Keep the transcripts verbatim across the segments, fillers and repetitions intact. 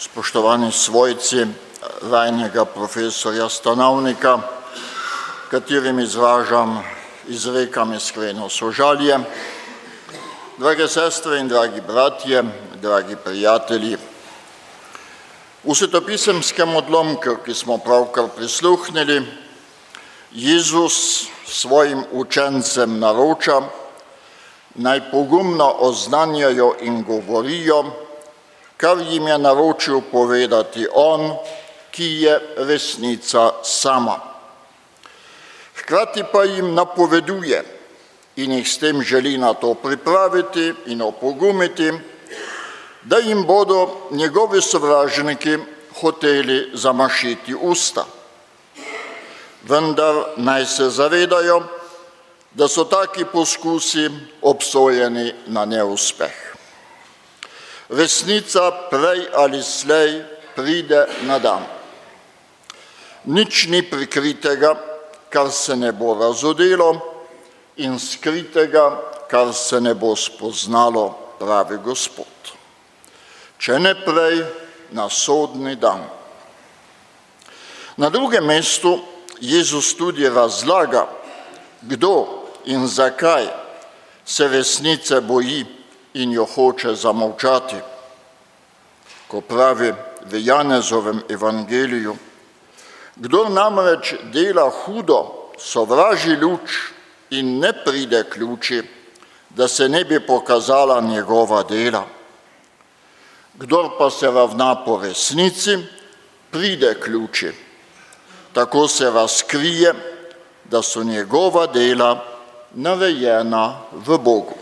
spoštovani svojci vajnega profesorja Stanovnika, katerim izražam, izrekam iskreno sožalje. Drage sestre in dragi bratje, dragi prijatelji, v svetopisemskem odlomku, ki smo pravkar prisluhnili, Jezus svojim učencem naroča, naj pogumno oznanjajo in govorijo, kar jim je naročil povedati on, ki je resnica sama. Hkrati pa jim napoveduje in jih s tem želi na to pripraviti in opogumiti, da jim bodo njegovi sovražniki hoteli zamašiti usta. Vendar naj se zavedajo, da so taki poskusi obsojeni na neuspeh. Resnica prej ali slej pride na dan. Nič ni prikritega, kar se ne bo razodelo, in skritega, kar se ne bo spoznalo, pravi Gospod. Če ne prej, na sodni dan. Na drugem mestu Jezus tudi razlaga, kdo in zakaj se resnice boji in jo hoče zamolčati. Ko pravi v Janezovem evangeliju, kdor namreč dela hudo, sovraži luč in ne pride k luči, da se ne bi pokazala njegova dela. Kdor pa se ravna po resnici, pride k luči. Tako se razkrije, da so njegova dela narejena v Bogu.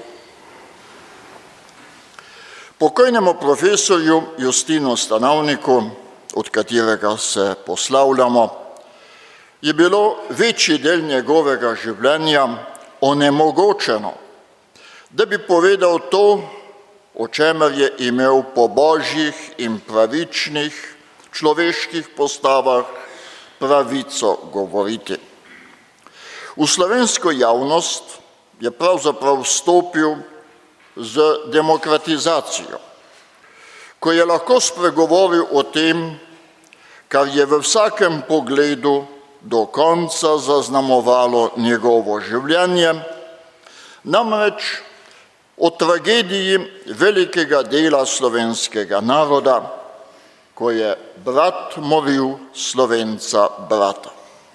Pokojnemu profesorju Justinu Stanovniku, od katerega se poslavljamo, je bilo večji del njegovega življenja onemogočeno, da bi povedal to, o čemer je imel po božjih in pravičnih človeških postavah pravico govoriti. V slovensko javnost je pravzaprav vstopil z demokratizacijo, ko je lahko spregovoril o tem, kar je v vsakem pogledu do konca zaznamovalo njegovo življenje, namreč o tragediji velikega dela slovenskega naroda, ko je brat moril Slovenca brata.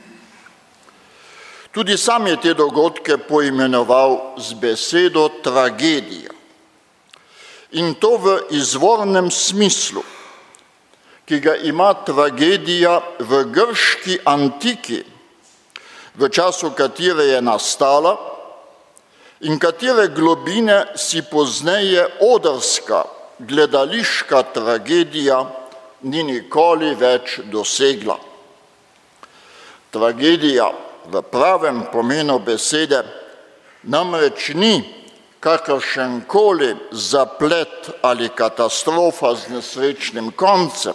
Tudi sam je te dogodke poimenoval z besedo tragedija. In to v izvornem smislu, ki ga ima tragedija v grški antiki, v času katere je nastala in katere globine si pozneje odrska gledališka tragedija ni nikoli več dosegla. Tragedija v pravem pomenu besede namreč ni kakršenkoli zaplet ali katastrofa z nesrečnim koncem.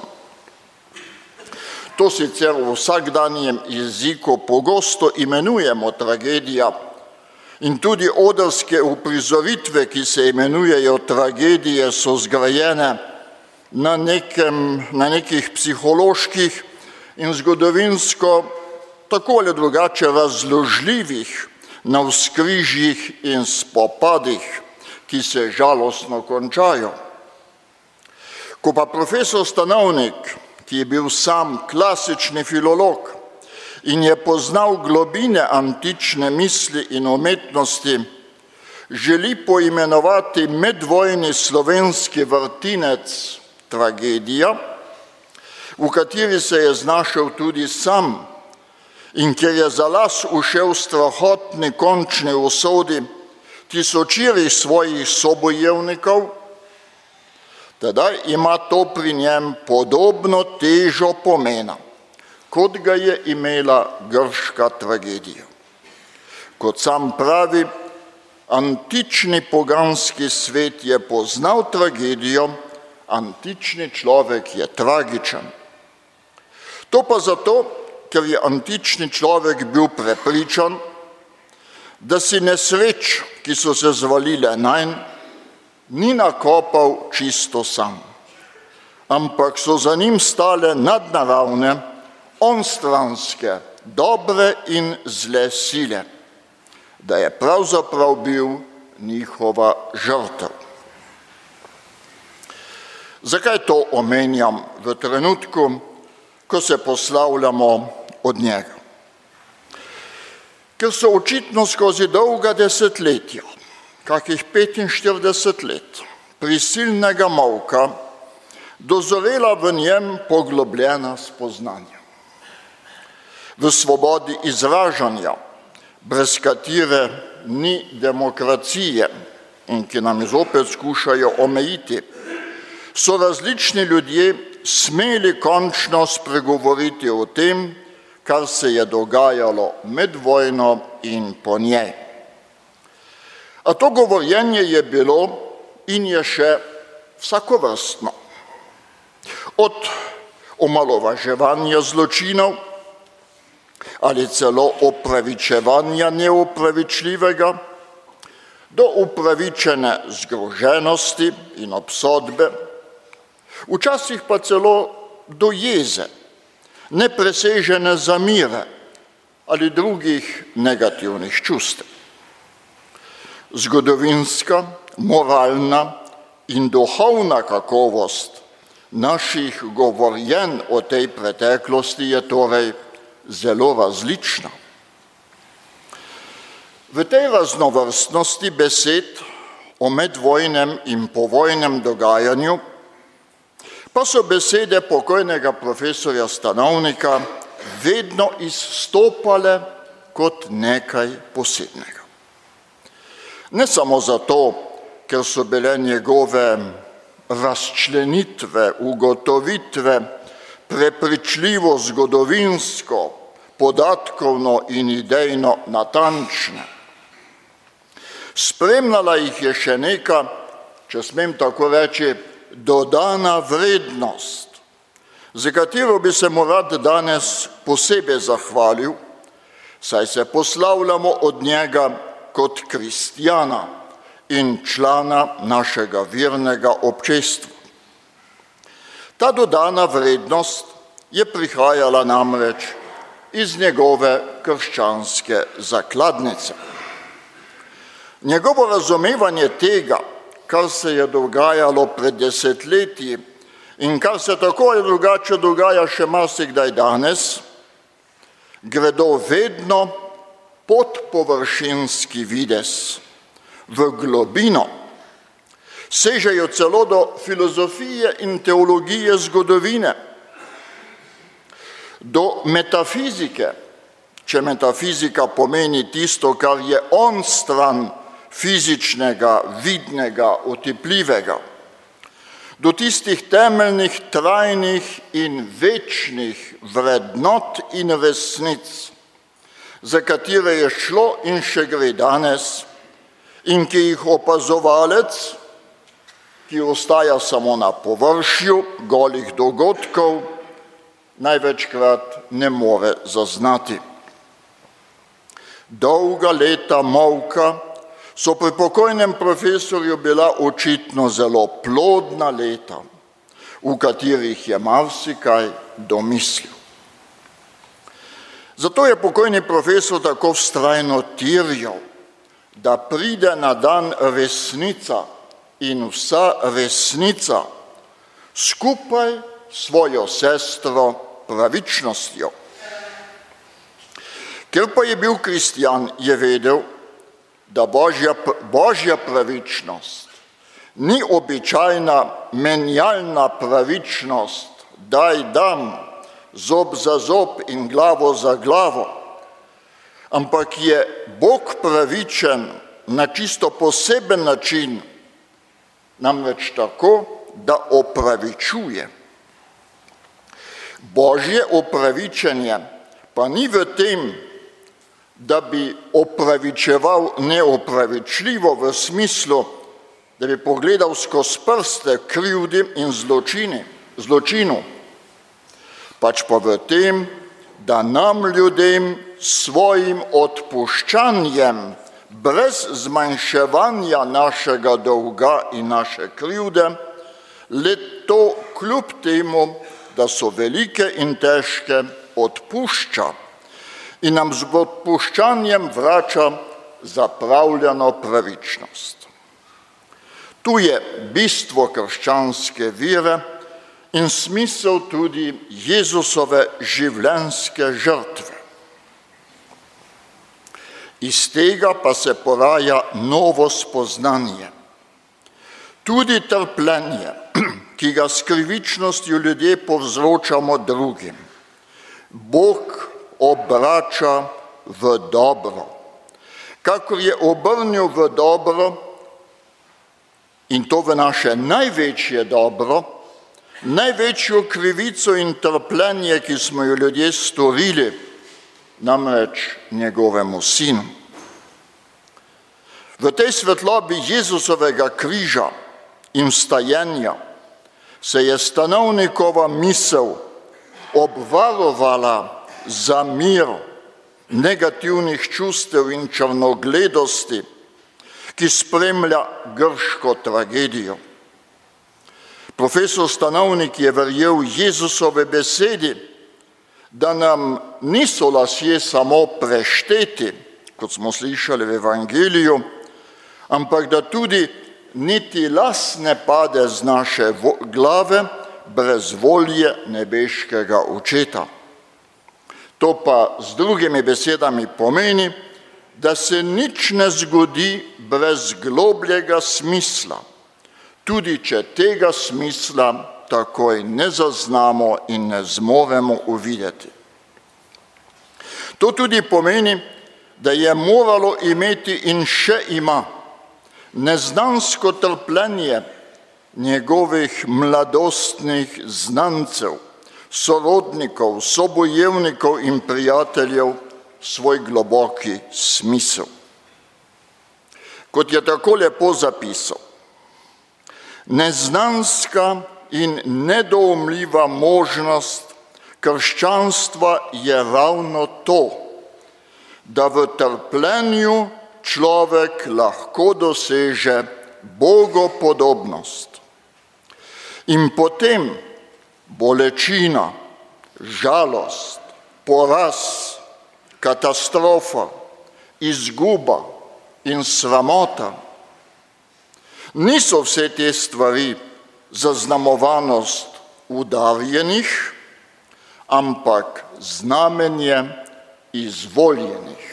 To sicer v vsakdanjem jeziku pogosto imenujemo tragedija in tudi odrske uprizoritve, ki se imenujejo tragedije, so zgrajene na, nekem, na nekih psiholoških in zgodovinsko tako ali drugače razložljivih navzkrižjih in spopadih, ki se žalostno končajo. Ko pa profesor Stanovnik, ki je bil sam klasični filolog in je poznal globine antične misli in umetnosti, želi poimenovati medvojni slovenski vrtinec tragedija, v kateri se je znašel tudi sam in kjer je za las ušel strahotni končni usodi tisočirih svojih sobojevnikov, tedaj ima to pri njem podobno težo pomena, kot ga je imela grška tragedija. Kot sam pravi, antični poganski svet je poznal tragedijo, antični človek je tragičen. To pa zato, ker je antični človek bil prepričan, da si nesreč, ki so se zvalile nanj, ni nakopal čisto sam, ampak so za njim stale nadnaravne, onstranske, dobre in zle sile, da je pravzaprav bil njihova žrtev. Zakaj to omenjam v trenutku, ko se poslavljamo od njega? Ker so očitno skozi dolga desetletja, kakih petinštirideset let, prisilnega molka, dozorela v njem poglobljena spoznanja. V svobodi izražanja, brez katere ni demokracije in ki nam zopet skušajo omejiti, so različni ljudje smeli končno spregovoriti o tem, kar se je dogajalo med vojno in po njej. A to govorjenje je bilo in je še vsakovrstno. Od omalovaževanja zločinov ali celo opravičevanja neopravičljivega do upravičene zgroženosti in obsodbe, včasih pa celo do jeze, nepresežene zamire ali drugih negativnih čustev. Zgodovinska, moralna in duhovna kakovost naših govorjenj o tej preteklosti je torej zelo različna. V tej raznovrstnosti besed o medvojnem in povojnem dogajanju pa so besede pokojnega profesorja Stanovnika vedno izstopale kot nekaj posebnega. Ne samo zato, ker so bile njegove razčlenitve, ugotovitve prepričljivo zgodovinsko, podatkovno in idejno natančne. Spremljala jih je še neka, če smem tako reči, dodana vrednost, za katero bi se mu rad danes posebej zahvalil, saj se poslavljamo od njega kot kristjana in člana našega vernega občestva. Ta dodana vrednost je prihajala namreč iz njegove krščanske zakladnice. Njegovo razumevanje tega, kar se je dogajalo pred desetletji in kar se tako ali drugače dogaja še marsikdaj danes, gredo vedno pod površinski videz, v globino, sežejo celo do filozofije in teologije zgodovine, do metafizike, če metafizika pomeni tisto, kar je onstran fizičnega, vidnega, otipljivega, do tistih temeljnih, trajnih in večnih vrednot in resnic, za katere je šlo in še gre danes in ki jih opazovalec, ki ostaja samo na površju golih dogodkov, največkrat ne more zaznati. Dolga leta molka so pri pokojnem profesorju bila očitno zelo plodna leta, v katerih je marsikaj domislil. Zato je pokojni profesor tako vztrajno terjal, da pride na dan resnica in vsa resnica skupaj s svojo sestro pravičnostjo. Ker pa je bil kristjan, je vedel, da božja, božja pravičnost ni običajna menjalna pravičnost, daj dam, zob za zob in glavo za glavo, ampak je Bog pravičen na čisto poseben način, namreč tako, da opravičuje. Božje opravičenje pa ni v tem, da bi opravičeval neopravičljivo v smislu, da bi pogledal skozi prste krivdi in zločini, zločinu, pač pa v tem, da nam ljudem svojim odpuščanjem, brez zmanjševanja našega dolga in naše krivde, le to kljub temu, da so velike in težke, odpušča in nam z odpuščanjem vrača zapravljeno pravičnost. Tu je bistvo krščanske vere in smisel tudi Jezusove življenjske žrtve. Iz tega pa se poraja novo spoznanje. Tudi trpljenje, ki ga s krivičnostjo ljudje povzročamo drugim, Bog obrača v dobro. Kakor je obrnil v dobro, in to v naše največje dobro, največjo krivico in trpljenje, ki smo jo ljudje storili, namreč njegovemu sinu. V tej svetlobi Jezusovega križa in vstajenja se je stanovnikova misel obvarovala za mir negativnih čustev in črnogledosti, ki spremlja grško tragedijo. Profesor Stanovnik je verjel Jezusove besedi, da nam niso lasje samo prešteti, kot smo slišali v Evangeliju, ampak da tudi niti las ne pade z naše glave brez volje nebeškega Očeta. To pa z drugimi besedami pomeni, da se nič ne zgodi brez globljega smisla, tudi če tega smisla takoj ne zaznamo in ne zmoremo uvideti. To tudi pomeni, da je moralo imeti in še ima neznansko trpljenje njegovih mladostnih znancev, sorodnikov, sobojevnikov in prijateljev svoj globoki smisel. Kot je tako lepo zapisal, neznanska in nedoumljiva možnost krščanstva je ravno to, da v trpljenju človek lahko doseže bogopodobnost. In potem bolečina, žalost, poraz, katastrofa, izguba in sramota niso vse te stvari zaznamovanost udarjenih, ampak znamenje izvoljenih.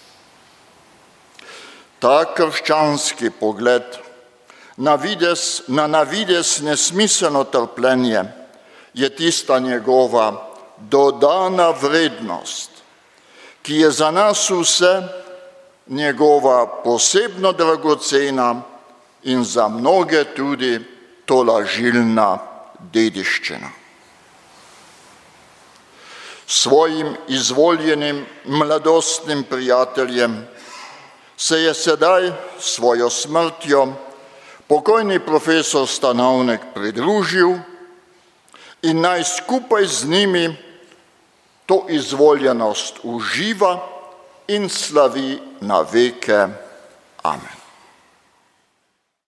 Ta krščanski pogled na vides, na navides nesmiselno trpljenje je tista njegova dodana vrednost, ki je za nas vse njegova posebno dragocena in za mnoge tudi tolažilna dediščina. Svojim izvoljenim mladostnim prijateljem se je sedaj svojo smrtjo pokojni profesor Stanovnik pridružil in naj skupaj z njimi to izvoljenost uživa in slavi na veke. Amen.